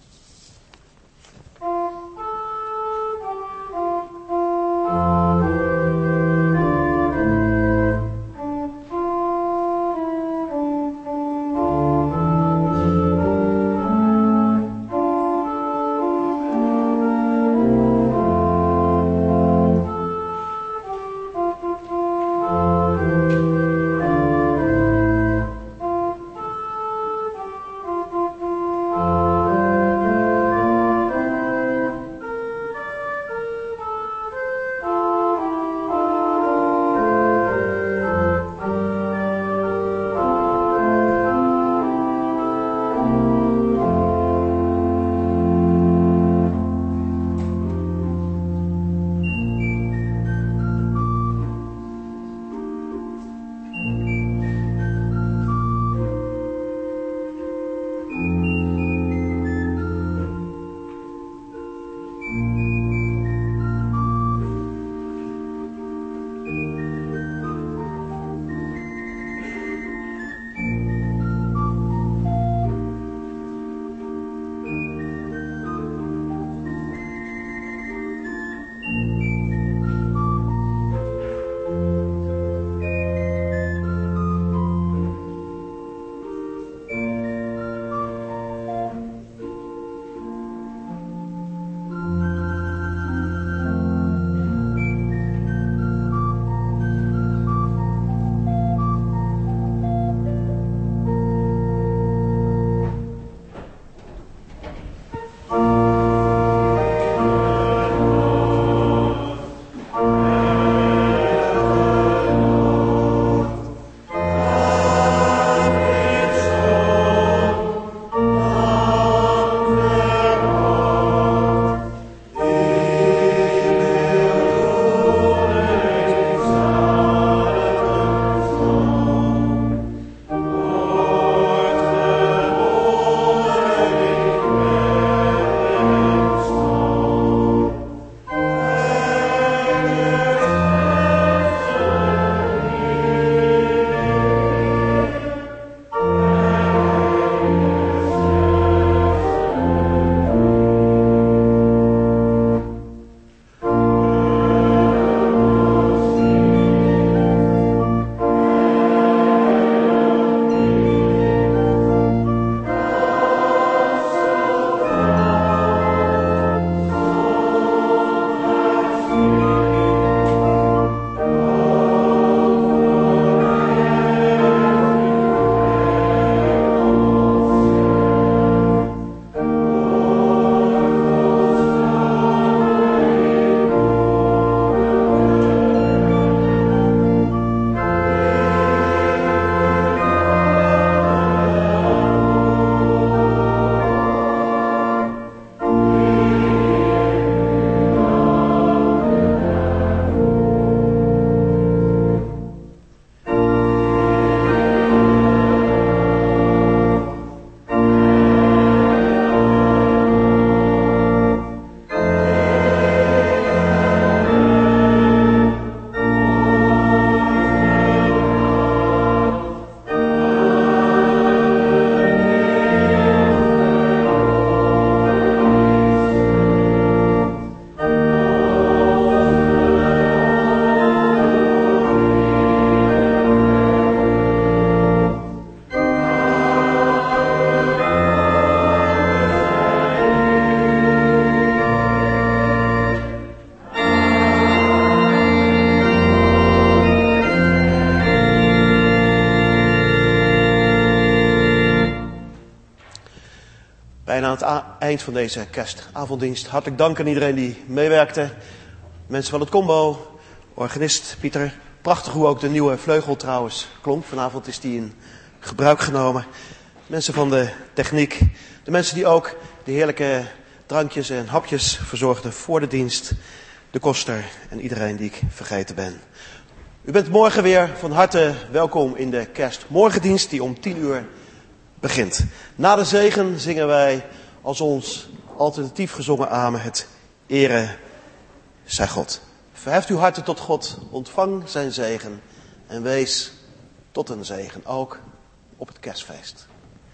S5: aan het eind van deze kerstavonddienst. Hartelijk dank aan iedereen die meewerkte. Mensen van het combo, organist Pieter. Prachtig hoe ook de nieuwe vleugel trouwens klonk. Vanavond is die in gebruik genomen. Mensen van de techniek. De mensen die ook de heerlijke drankjes en hapjes verzorgden voor de dienst. De koster en iedereen die ik vergeten ben. U bent morgen weer van harte welkom in de kerstmorgendienst die om 10 uur begint. Na de zegen zingen wij als ons alternatief gezongen amen het Ere zij God. Verheft uw harten tot God, ontvang zijn zegen en wees tot een zegen, ook op het kerstfeest.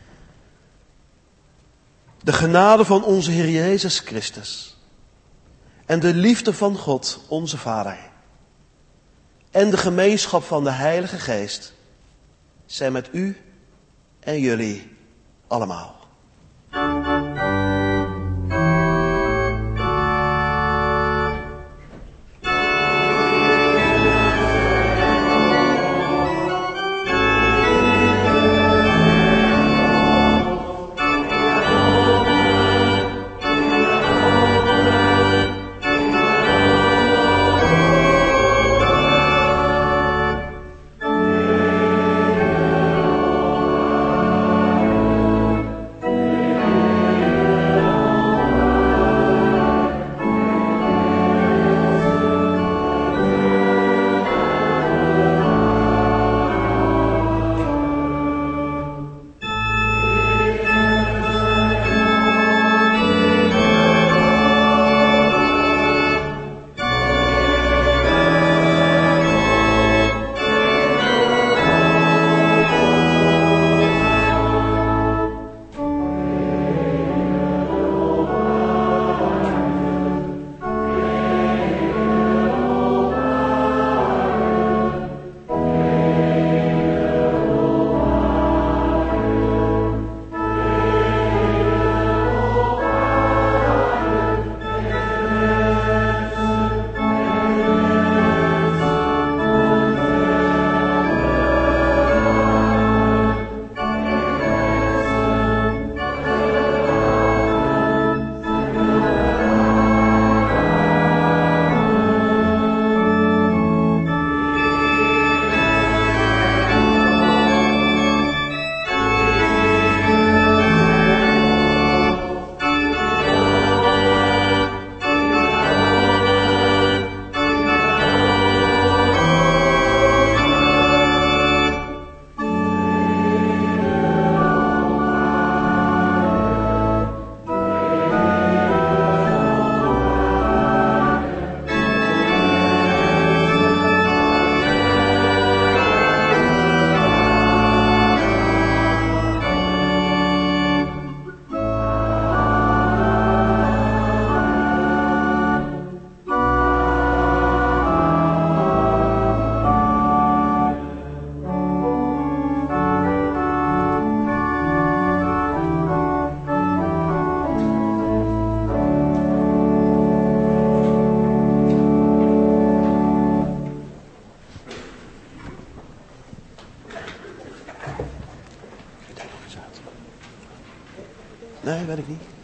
S5: De genade van onze Heer Jezus Christus en de liefde van God, onze Vader, en de gemeenschap van de Heilige Geest zijn met u en jullie allemaal. Nee, weet ik niet.